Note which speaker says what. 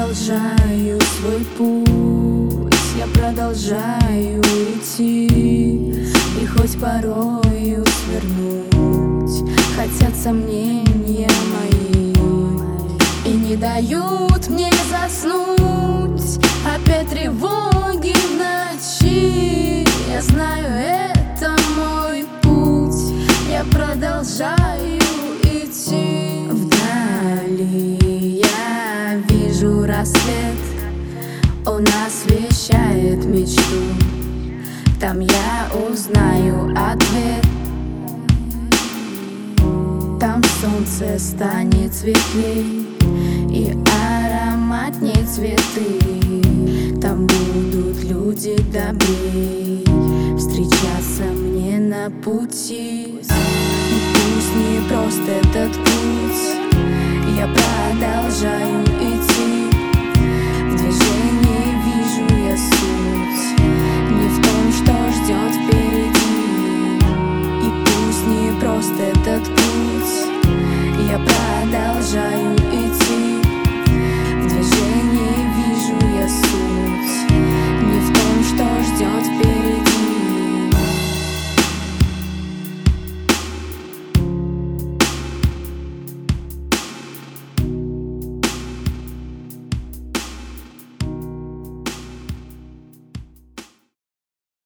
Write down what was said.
Speaker 1: продолжаю свой путь, я продолжаю идти. И хоть порою свернуть хотят сомнения мои, и не дают мне заснуть опять тревоги в ночи. Я знаю, это мой путь, я продолжаю идти. Вдали я вижу рассвет, он освещает мечту. Там я узнаю ответ, там солнце станет светлей и ароматней цветы. Там будут люди добрей встречаться мне на пути. И пусть не прост этот путь, я продолжаю